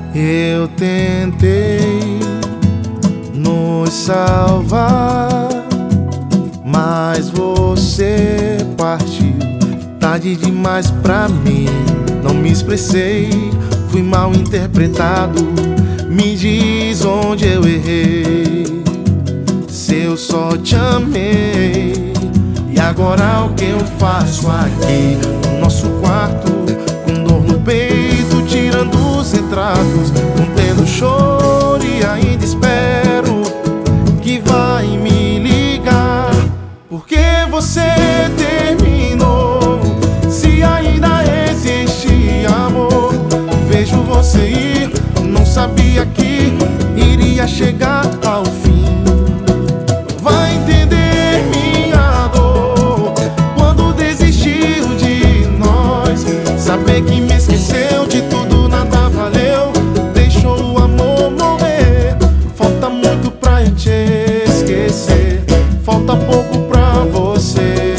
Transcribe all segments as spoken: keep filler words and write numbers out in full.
Eu tentei nos salvar, mas você partiu tarde demais pra mim. Não me expressei, fui mal interpretado. Me diz onde eu errei, se eu só te amei. E agora o que eu faço aqui no nosso quarto, com dor no peito, tirando os retratos, contendo choro, e ainda espero que vai me ligar. Porque você terminou, se ainda existe amor. Vejo você ir, não sabia que iria chegar ao fim. Vai entender minha dor quando desistiu de nós. Saber que me esqueceu de tudo, nada valeu, deixou o amor morrer. Falta muito pra eu te esquecer, falta pouco pra você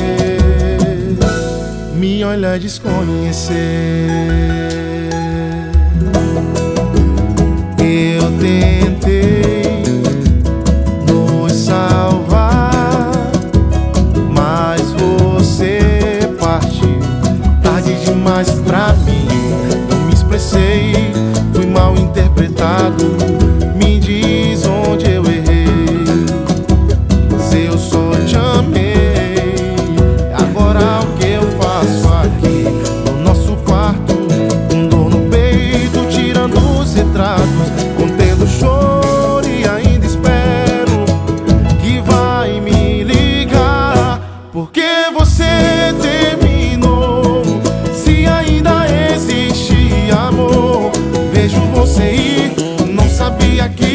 me olhar e desconhecer. Eu tentei nos salvar, mas você partiu tarde demais pra mim. Não me expressei, fui mal interpretado. Me diz onde eu errei, se eu só te amei. Agora o que eu faço aqui no nosso quarto, com dor no peito, tirando os retratos, contendo choro, e ainda espero que vai me ligar. Porque você terminou, se ainda existe amor. Vejo você ir, não sabia que